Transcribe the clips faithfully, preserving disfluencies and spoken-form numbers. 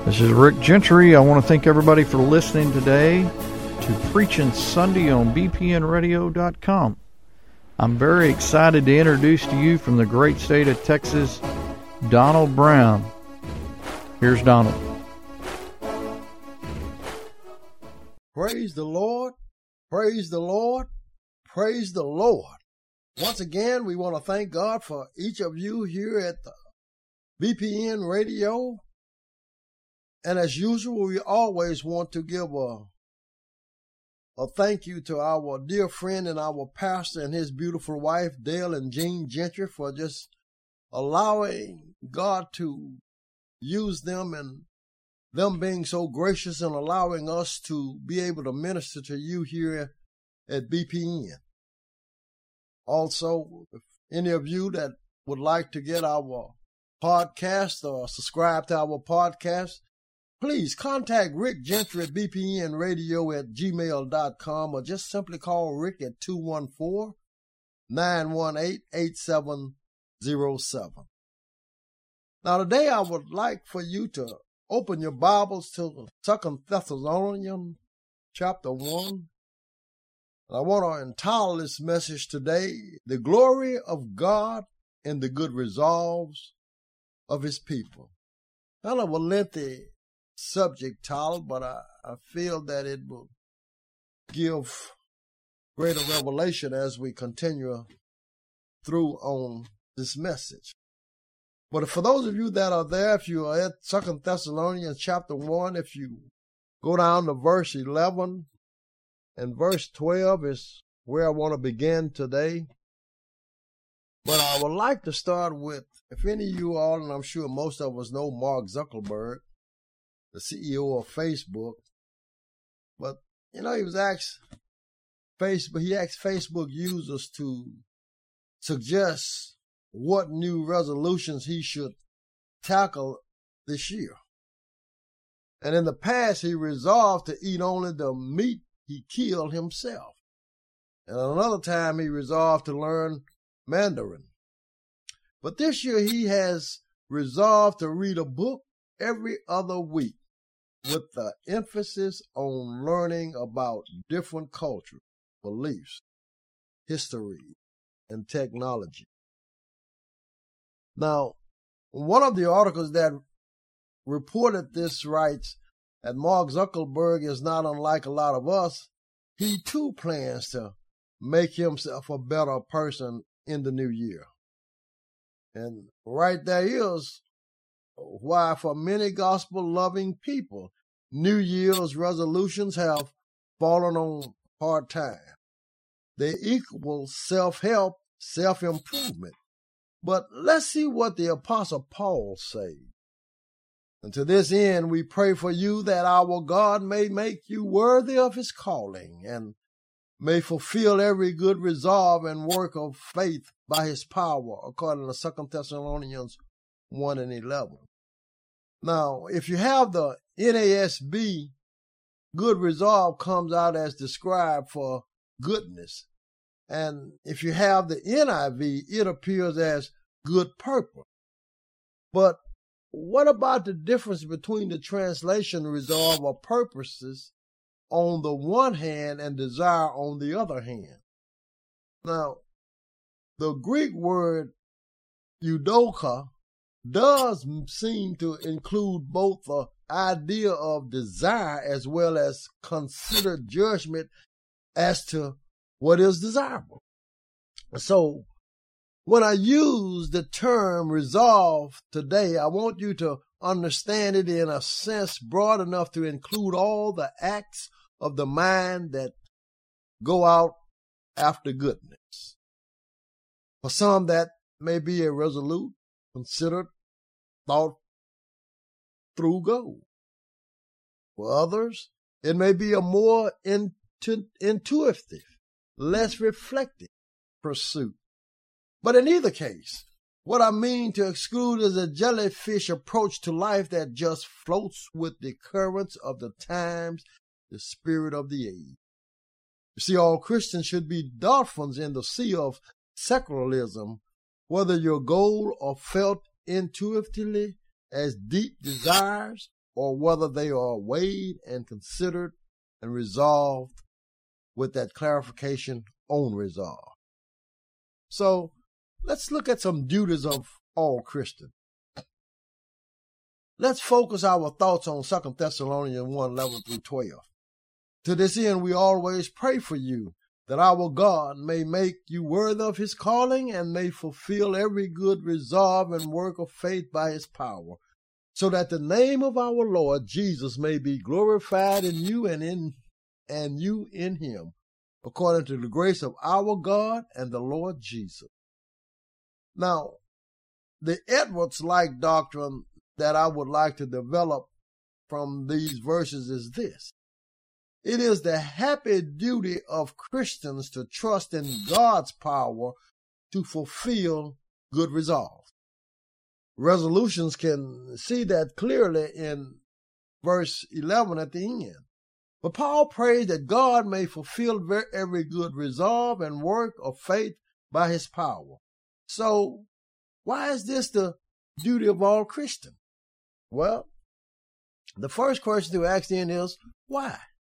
This is Rick Gentry. I want to thank everybody for listening today to Preaching Sunday on B P N radio dot com. I'm very excited to introduce to you from the great state of Texas, Donald Brown. Here's Donald. Praise the Lord, praise the Lord, praise the Lord. Once again, we want to thank God for each of you here at the B P N Radio. And as usual, we always want to give a, a thank you to our dear friend and our pastor and his beautiful wife, Dale and Jean Gentry, for just allowing God to use them and them being so gracious and allowing us to be able to minister to you here at B P N. Also, if any of you that would like to get our podcast or subscribe to our podcast, please contact Rick Gentry at B P N radio at gmail dot com or just simply call Rick at two one four, nine one eight, eight seven zero seven. Now today I would like for you to open your Bibles to Second Thessalonians chapter one. I want to entitle this message today, The Glory of God and the Good Resolves of His People. Kind of a lengthy subject title, but I, I feel that it will give greater revelation as we continue through on this message. But for those of you that are there, if you are at Second Thessalonians chapter one, if you go down to verse eleven and verse twelve is where I want to begin today. But I would like to start with, if any of you all, and I'm sure most of us know Mark Zuckerberg, the C E O of Facebook, but you know, he was asked Facebook, he asked Facebook users to suggest what new resolutions he should tackle this year. And in the past, he resolved to eat only the meat he killed himself. And another time, he resolved to learn Mandarin. But this year, he has resolved to read a book every other week, with the emphasis on learning about different cultures, beliefs, history, and technology. Now, one of the articles that reported this writes that Mark Zuckerberg is not unlike a lot of us. He too plans to make himself a better person in the new year. And right there is why for many gospel-loving people, New Year's resolutions have fallen on hard time. They equal self-help, self-improvement. But let's see what the Apostle Paul says. And to this end, we pray for you that our God may make you worthy of his calling and may fulfill every good resolve and work of faith by his power, according to Second Thessalonians one and eleven. Now, if you have the N A S B, good resolve comes out as described for goodness. And if you have the N I V, it appears as good purpose. But what about the difference between the translation resolve or purposes on the one hand and desire on the other hand? Now, the Greek word eudoka does seem to include both the idea of desire as well as considered judgment as to what is desirable. So when I use the term resolve today, I want you to understand it in a sense broad enough to include all the acts of the mind that go out after goodness. For some, that may be a resolute, considered, thought through goal. For others, it may be a more intu- intuitive, less reflective pursuit. But in either case, what I mean to exclude is a jellyfish approach to life that just floats with the currents of the times, the spirit of the age. You see, all Christians should be dolphins in the sea of secularism, whether your goal are felt intuitively as deep desires or whether they are weighed and considered and resolved with that clarification on resolve. So let's look at some duties of all Christians. Let's focus our thoughts on Second Thessalonians one, eleven through twelve. To this end, we always pray for you, that our God may make you worthy of his calling and may fulfill every good resolve and work of faith by his power, so that the name of our Lord Jesus may be glorified in you and in and you in him, according to the grace of our God and the Lord Jesus. Now, the Edwards-like doctrine that I would like to develop from these verses is this. It is the happy duty of Christians to trust in God's power to fulfill good resolve. Resolutions can see that clearly in verse eleven at the end. But Paul prays that God may fulfill every good resolve and work of faith by his power. So, why is this the duty of all Christians? Well, the first question to ask then is, why?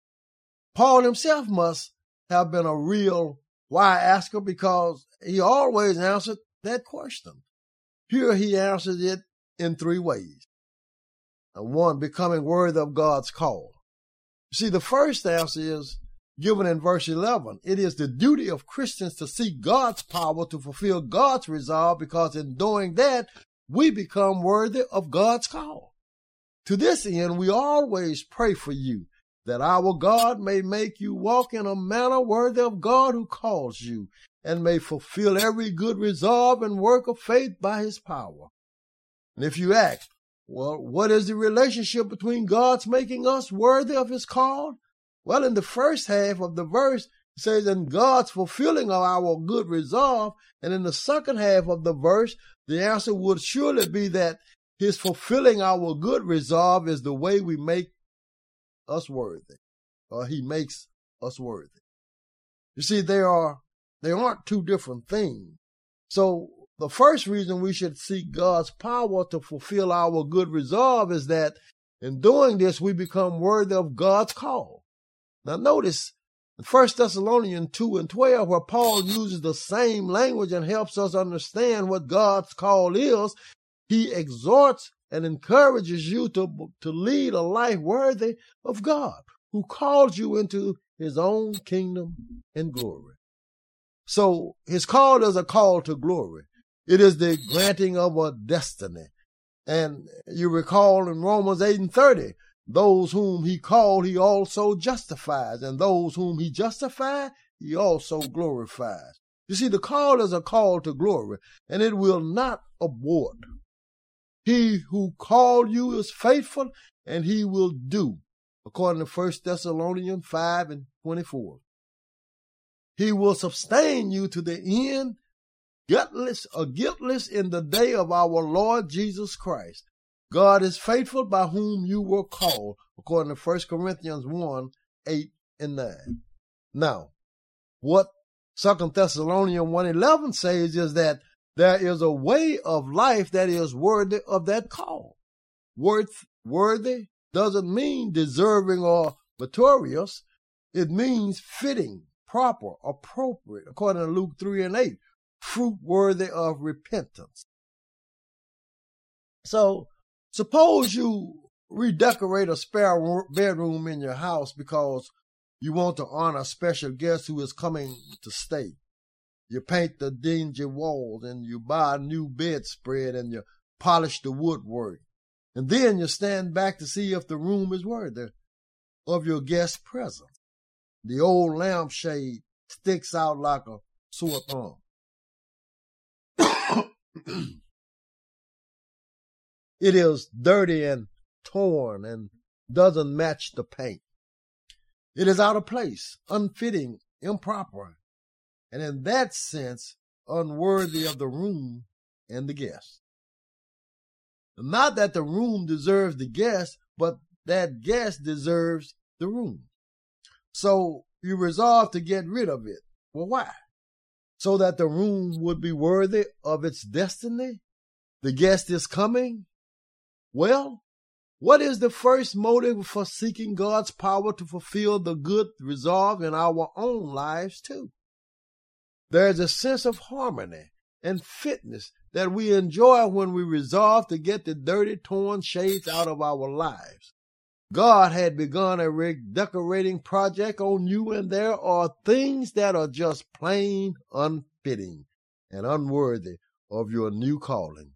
Paul himself must have been a real why asker, because he always answered that question. Here he answers it in three ways. One, becoming worthy of God's call. See, the first answer is given in verse eleven. It is the duty of Christians to seek God's power to fulfill God's resolve, because in doing that, we become worthy of God's call. To this end, we always pray for you, that our God may make you walk in a manner worthy of God who calls you, and may fulfill every good resolve and work of faith by his power. And if you ask, well, what is the relationship between God's making us worthy of his call? Well, in the first half of the verse, it says, and God's fulfilling of our good resolve. And in the second half of the verse, the answer would surely be that his fulfilling our good resolve is the way we make us worthy, or he makes us worthy. You see, they are, they aren't two different things. So the first reason we should seek God's power to fulfill our good resolve is that in doing this, we become worthy of God's call. Now notice in First Thessalonians two and twelve, where Paul uses the same language and helps us understand what God's call is, he exhorts and encourages you to, to lead a life worthy of God, who called you into his own kingdom and glory. So his call is a call to glory. It is the granting of a destiny. And you recall in Romans eight and thirty, those whom he called, he also justifies. And those whom he justified, he also glorifies. You see, the call is a call to glory, and it will not abort. He who called you is faithful, and he will do, according to First Thessalonians five and twenty-four. He will sustain you to the end, guiltless or guiltless in the day of our Lord Jesus Christ. God is faithful, by whom you were called, according to First Corinthians one, eight and nine. Now, what Second Thessalonians one eleven says is that there is a way of life that is worthy of that call. Worth, worthy doesn't mean deserving or meritorious. It means fitting, proper, appropriate, according to Luke three and eight, fruit worthy of repentance. So, suppose you redecorate a spare bedroom in your house because you want to honor a special guest who is coming to stay. You paint the dingy walls, and you buy a new bedspread, and you polish the woodwork. And then you stand back to see if the room is worthy of your guest's presence. The old lampshade sticks out like a sore thumb. It is dirty and torn and doesn't match the paint. It is out of place, unfitting, improper, and in that sense, unworthy of the room and the guest. Not that the room deserves the guest, but that guest deserves the room. So you resolve to get rid of it. Well, why? So that the room would be worthy of its destiny? The guest is coming? Well, What is the first motive for seeking God's power to fulfill the good resolve in our own lives too? There is a sense of harmony and fitness that we enjoy when we resolve to get the dirty, torn shades out of our lives. God had begun a redecorating project on you, and there are things that are just plain unfitting and unworthy of your new calling.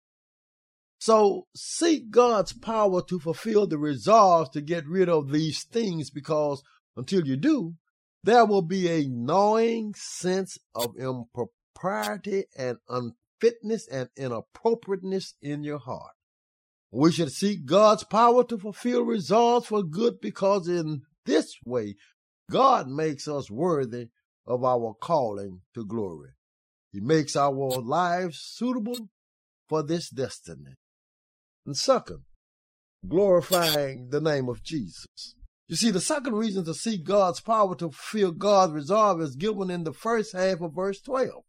So seek God's power to fulfill the resolve to get rid of these things, because until you do, there will be a gnawing sense of impropriety and unfitness and inappropriateness in your heart. We should seek God's power to fulfill resolves for good, because in this way, God makes us worthy of our calling to glory. He makes our lives suitable for this destiny. And second, glorifying the name of Jesus. You see, the second reason to seek God's power to fulfill God's resolve is given in the first half of verse twelve.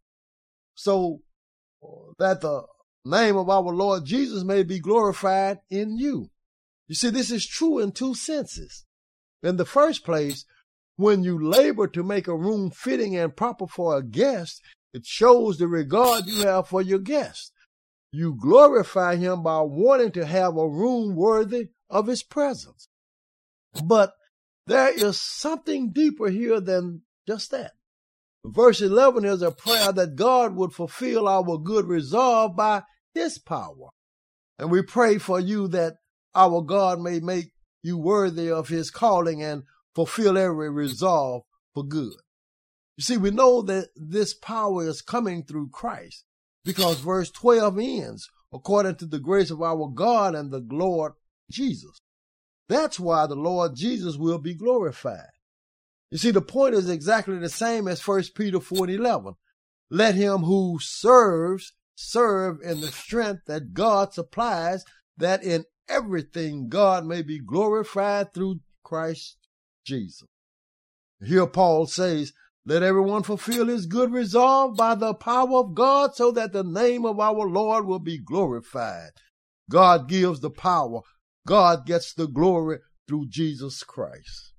So that the name of our Lord Jesus may be glorified in you. You see, this is true in two senses. In the first place, when you labor to make a room fitting and proper for a guest, it shows the regard you have for your guest. You glorify him by wanting to have a room worthy of his presence. But there is something deeper here than just that. Verse eleven is a prayer that God would fulfill our good resolve by his power. And we pray for you that our God may make you worthy of his calling and fulfill every resolve for good. You see, we know that this power is coming through Christ, because verse twelve ends, according to the grace of our God and the Lord Jesus. That's why the Lord Jesus will be glorified. You see, the point is exactly the same as First Peter four and eleven. Let him who serves serve in the strength that God supplies, that in everything God may be glorified through Christ Jesus. Here Paul says, let everyone fulfill his good resolve by the power of God, so that the name of our Lord will be glorified. God gives the power. God gets the glory through Jesus Christ.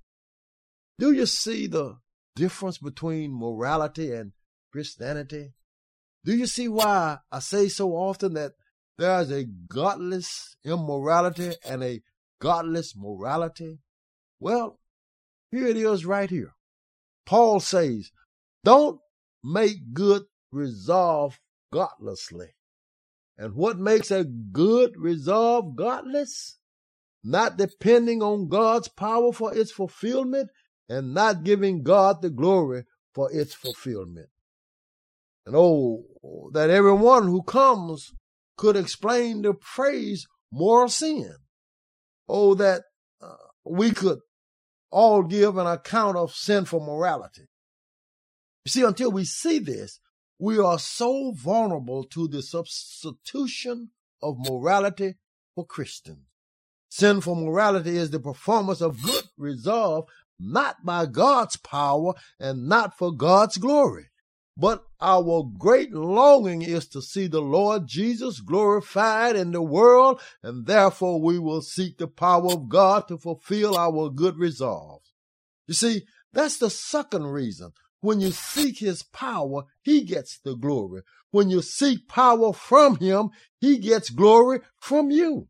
Do you see the difference between morality and Christianity? Do you see why I say so often that there is a godless immorality and a godless morality? Well, here it is right here. Paul says, don't make good resolve godlessly. And what makes a good resolve godless? Not depending on God's power for its fulfillment, and not giving God the glory for its fulfillment. And oh, that everyone who comes could explain the phrase moral sin. Oh, that uh, we could all give an account of sinful morality. You see, until we see this, we are so vulnerable to the substitution of morality for Christians. Sinful morality is the performance of good resolve, not by God's power and not for God's glory. But our great longing is to see the Lord Jesus glorified in the world, and therefore we will seek the power of God to fulfill our good resolves. You see, that's the second reason. When you seek his power, he gets the glory. When you seek power from him, he gets glory from you.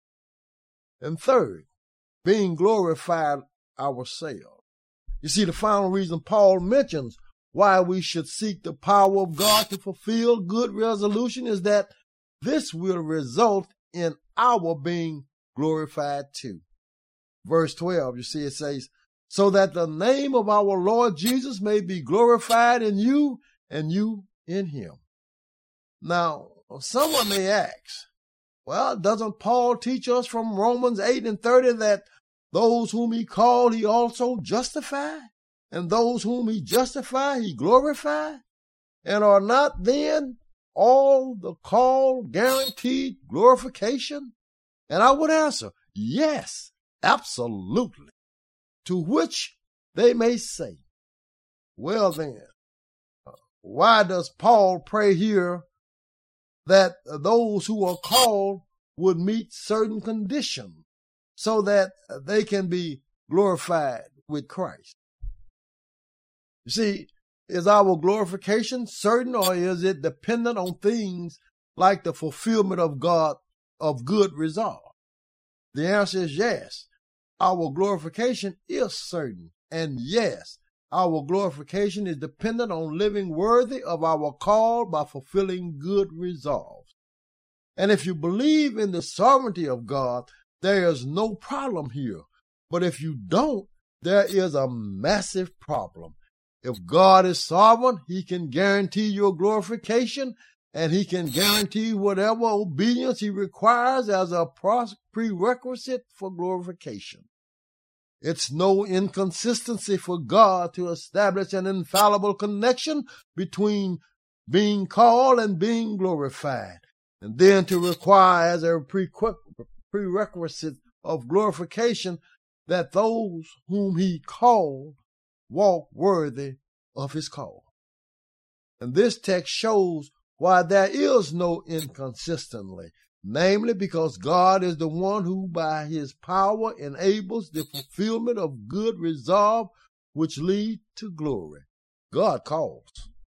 And third, being glorified ourselves. You see, the final reason Paul mentions why we should seek the power of God to fulfill good resolution is that this will result in our being glorified too. Verse twelve, you see, it says, so that the name of our Lord Jesus may be glorified in you and you in him. Now, someone may ask, well, doesn't Paul teach us from Romans eight and thirty that those whom he called, he also justified? And those whom he justified, he glorified? And are not then all the called guaranteed glorification? And I would answer, yes, absolutely. To which they may say, well then, why does Paul pray here that those who are called would meet certain conditions so that they can be glorified with Christ. You see, is our glorification certain, or is it dependent on things like the fulfillment of God of good resolve? The answer is yes. Our glorification is certain, and yes, our glorification is dependent on living worthy of our call by fulfilling good resolves. And if you believe in the sovereignty of God, there is no problem here. But if you don't, there is a massive problem. If God is sovereign, he can guarantee your glorification, and he can guarantee whatever obedience he requires as a prerequisite for glorification. It's no inconsistency for God to establish an infallible connection between being called and being glorified, and then to require as a prerequisite of glorification that those whom he called walk worthy of his call. And this text shows why there is no inconsistency, namely because God is the one who by his power enables the fulfillment of good resolve which lead to glory. God calls.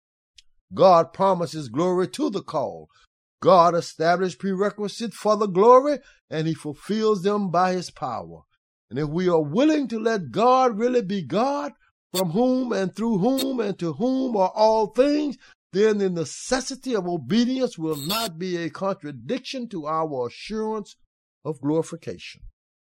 God promises glory to the call. God established prerequisites for the glory, and he fulfills them by his power. And if we are willing to let God really be God, from whom and through whom and to whom are all things, then the necessity of obedience will not be a contradiction to our assurance of glorification.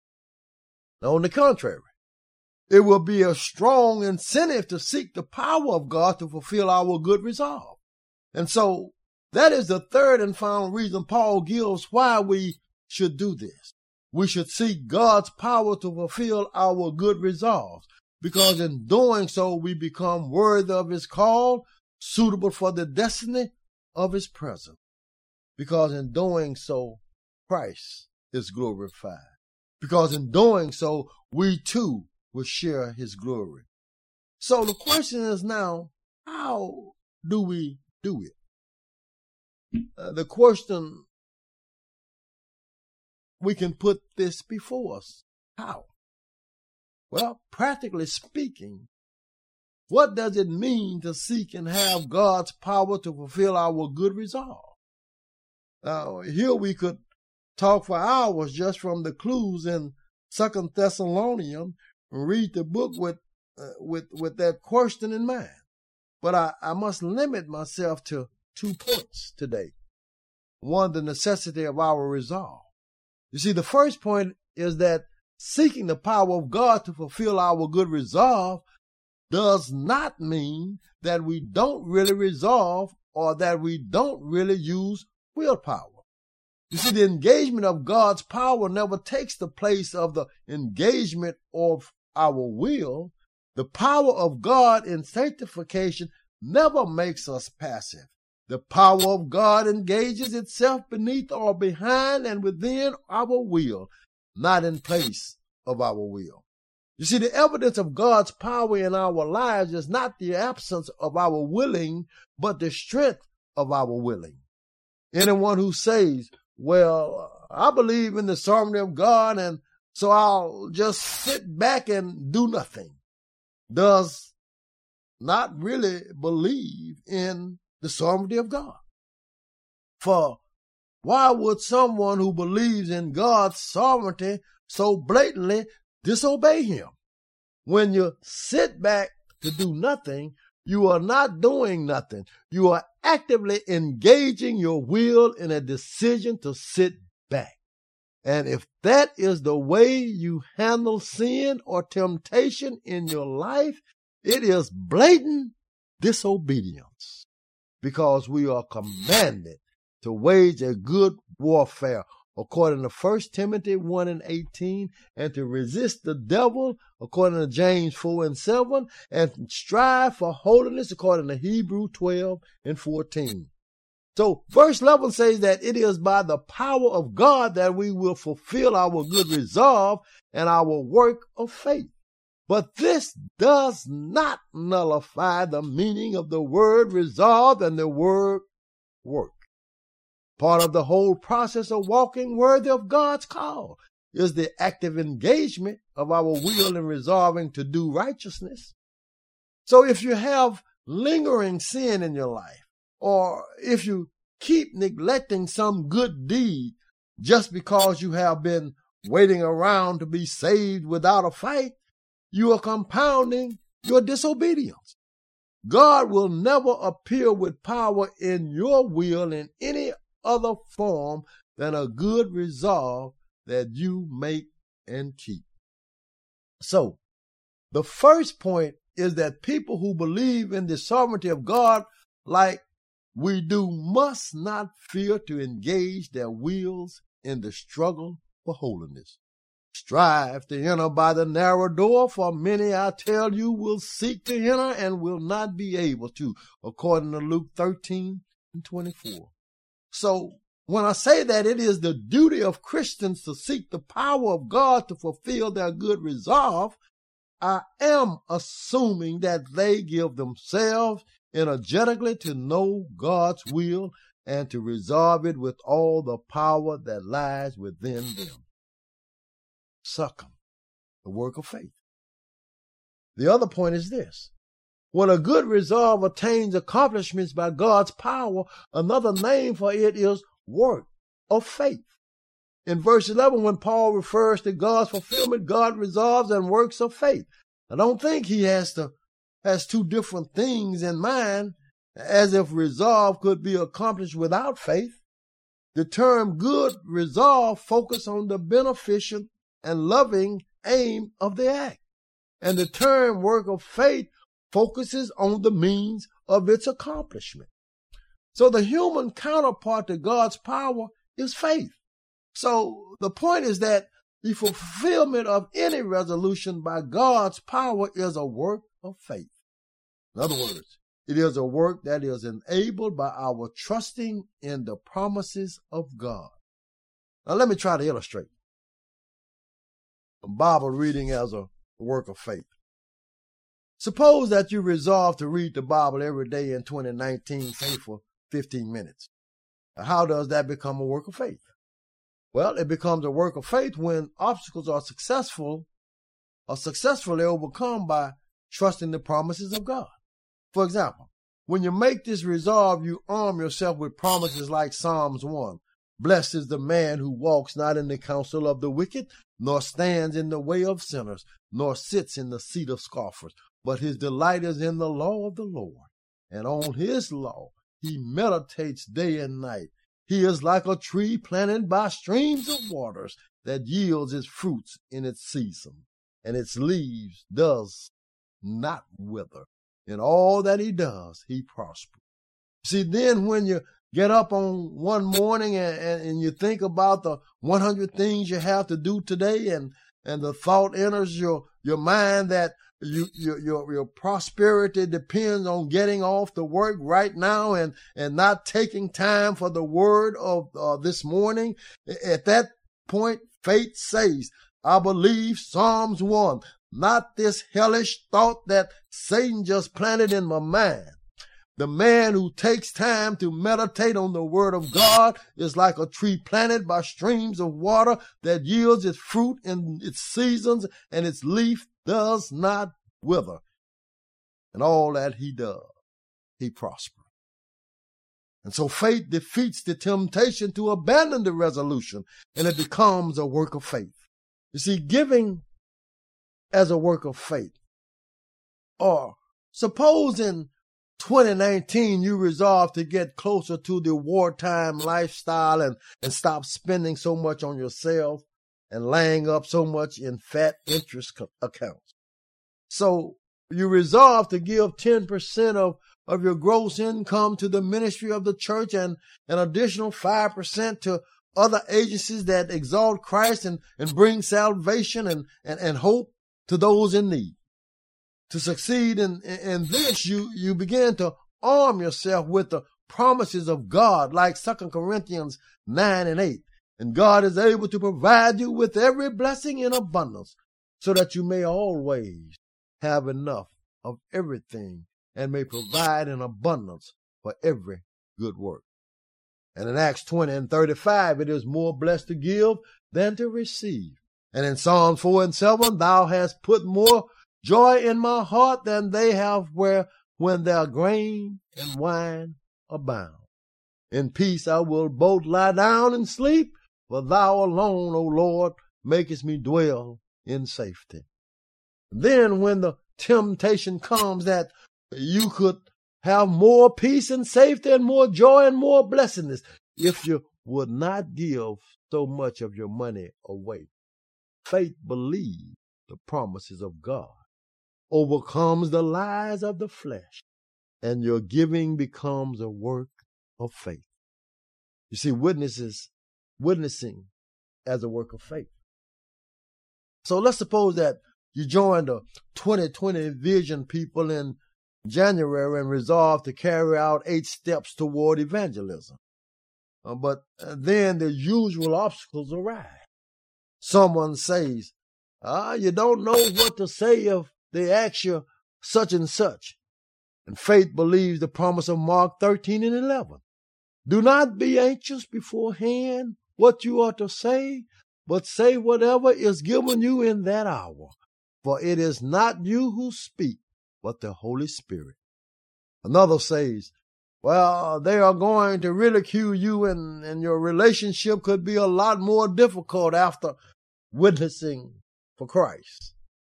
On the contrary, it will be a strong incentive to seek the power of God to fulfill our good resolve. And so that is the third and final reason Paul gives why we should do this. We should seek God's power to fulfill our good resolves, because in doing so we become worthy of his call, suitable for the destiny of his presence. Because in doing so, Christ is glorified. Because in doing so, we too will share his glory. So the question is now, how do we do it? Uh, the question, we can put this before us. How? Well, practically speaking, what does it mean to seek and have God's power to fulfill our good resolve? Now, here we could talk for hours just from the clues in Second Thessalonians and read the book with uh, with with that question in mind. But I, I must limit myself to two points today. One, the necessity of our resolve. You see, the first point is that seeking the power of God to fulfill our good resolve does not mean that we don't really resolve or that we don't really use willpower. You see, the engagement of God's power never takes the place of the engagement of our will. The power of God in sanctification never makes us passive. The power of God engages itself beneath or behind and within our will, not in place of our will. You see, the evidence of God's power in our lives is not the absence of our willing, but the strength of our willing. Anyone who says, well, I believe in the sovereignty of God, and so I'll just sit back and do nothing, does not really believe in the sovereignty of God. For why would someone who believes in God's sovereignty so blatantly disobey him? When you sit back to do nothing, you are not doing nothing. You are actively engaging your will in a decision to sit back. And if that is the way you handle sin or temptation in your life, it is blatant disobedience, because we are commanded to wage a good warfare, according to First Timothy one and eighteen, and to resist the devil, according to James four and seven, and strive for holiness, according to Hebrews twelve and fourteen. So verse eleven says that it is by the power of God that we will fulfill our good resolve and our work of faith. But this does not nullify the meaning of the word resolve and the word work. Part of the whole process of walking worthy of God's call is the active engagement of our will in resolving to do righteousness. So if you have lingering sin in your life, or if you keep neglecting some good deed just because you have been waiting around to be saved without a fight, you are compounding your disobedience. God will never appear with power in your will in any other form than a good resolve that you make and keep. So, the first point is that people who believe in the sovereignty of God like we do must not fear to engage their wills in the struggle for holiness. Strive to enter by the narrow door, for many, I tell you, will seek to enter and will not be able to, according to Luke thirteen and twenty-four. So, when I say that it is the duty of Christians to seek the power of God to fulfill their good resolve, I am assuming that they give themselves energetically to know God's will and to resolve it with all the power that lies within them. Second, the work of faith. The other point is this. When a good resolve attains accomplishments by God's power, another name for it is work of faith. In verse eleven, when Paul refers to God's fulfillment, God resolves and works of faith. I don't think he has to has two different things in mind, as if resolve could be accomplished without faith. The term good resolve focuses on the beneficent and loving aim of the act, and the term work of faith focuses on the means of its accomplishment. So the human counterpart to God's power is faith. So the point is that the fulfillment of any resolution by God's power is a work of faith. In other words, it is a work that is enabled by our trusting in the promises of God. Now let me try to illustrate Bible reading as a work of faith. Suppose that you resolve to read the Bible every day in twenty nineteen, say for fifteen minutes. How does that become a work of faith? Well, it becomes a work of faith when obstacles are successful, are successfully overcome by trusting the promises of God. For example, when you make this resolve, you arm yourself with promises like Psalms one. Blessed is the man who walks not in the counsel of the wicked, nor stands in the way of sinners, nor sits in the seat of scoffers. But his delight is in the law of the Lord, and on his law he meditates day and night. He is like a tree planted by streams of waters that yields its fruits in its season, and its leaves does not wither. In all that he does, he prospers. See, then when you get up on one morning and, and, and you think about the one hundred things you have to do today, and, and the thought enters your, your mind that you, your, your, your prosperity depends on getting off the work right now and, and not taking time for the word of uh, this morning. At that point, faith says, I believe Psalms one, not this hellish thought that Satan just planted in my mind. The man who takes time to meditate on the word of God is like a tree planted by streams of water that yields its fruit in its seasons, and its leaf does not wither. And all that he does, he prospers. And so faith defeats the temptation to abandon the resolution, and it becomes a work of faith. You see, giving as a work of faith. Or suppose in twenty nineteen, you resolve to get closer to the wartime lifestyle and, and stop spending so much on yourself and laying up so much in fat interest co- accounts. So you resolve to give ten percent of, of your gross income to the ministry of the church and an additional five percent to other agencies that exalt Christ and, and bring salvation and, and, and hope to those in need. To succeed in, in this, you, you begin to arm yourself with the promises of God, like Second Corinthians nine and eight. And God is able to provide you with every blessing in abundance, so that you may always have enough of everything and may provide in abundance for every good work. And in Acts twenty and thirty-five, it is more blessed to give than to receive. And in Psalms four and seven, thou hast put more joy in my heart than they have where when their grain and wine abound. In peace I will both lie down and sleep, for thou alone, O Lord, makest me dwell in safety. Then when the temptation comes that you could have more peace and safety and more joy and more blessedness if you would not give so much of your money away. Faith believes the promises of God, overcomes the lies of the flesh, and your giving becomes a work of faith. You see, witnesses, witnessing as a work of faith. So let's suppose that you joined the twenty twenty Vision people in January and resolved to carry out eight steps toward evangelism. Uh, but uh, then the usual obstacles arise. Someone says, ah, you don't know what to say if they ask you such and such. And faith believes the promise of Mark thirteen and eleven. Do not be anxious beforehand what you are to say, but say whatever is given you in that hour. For it is not you who speak, but the Holy Spirit. Another says, well, they are going to ridicule you and, and your relationship could be a lot more difficult after witnessing for Christ.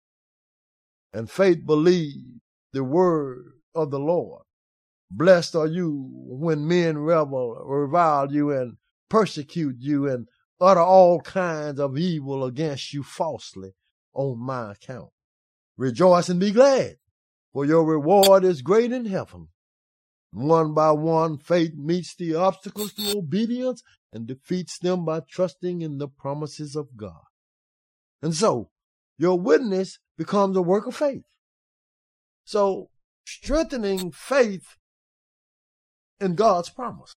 And faith believes the word of the Lord. Blessed are you when men revel, revile you and persecute you and utter all kinds of evil against you falsely on my account. Rejoice and be glad, for your reward is great in heaven. One by one, faith meets the obstacles to obedience and defeats them by trusting in the promises of God. And so, your witness becomes a work of faith. So, strengthening faith in God's promise.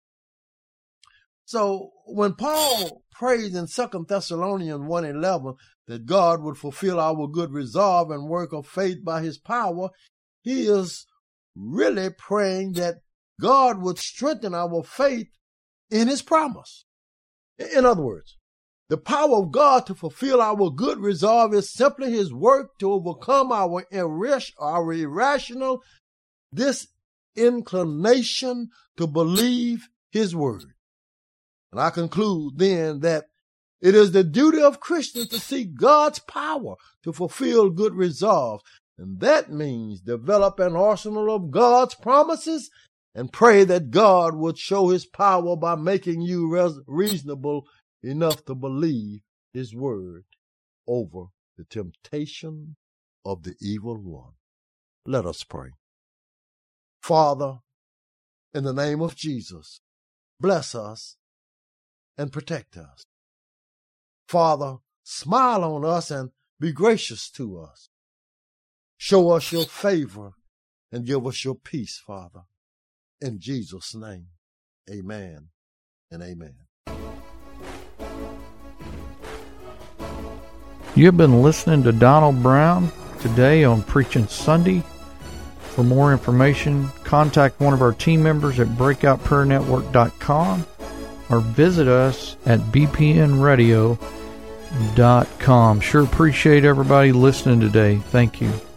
So, when Paul prays in Second Thessalonians one eleven that God would fulfill our good resolve and work of faith by his power, he is really praying that God would strengthen our faith in his promise. In other words, the power of God to fulfill our good resolve is simply his work to overcome our, irras- our irrational disinclination to believe his word. And I conclude then that it is the duty of Christians to seek God's power to fulfill good resolves. And that means develop an arsenal of God's promises and pray that God would show his power by making you res- reasonable enough to believe his word over the temptation of the evil one. Let us pray. Father, in the name of Jesus, bless us and protect us. Father, smile on us and be gracious to us. Show us your favor and give us your peace, Father. In Jesus' name, amen and amen. You have been listening to Donald Brown today on Preaching Sunday. For more information, contact one of our team members at breakout prayer network dot com or visit us at b p n radio dot com. Sure appreciate everybody listening today. Thank you.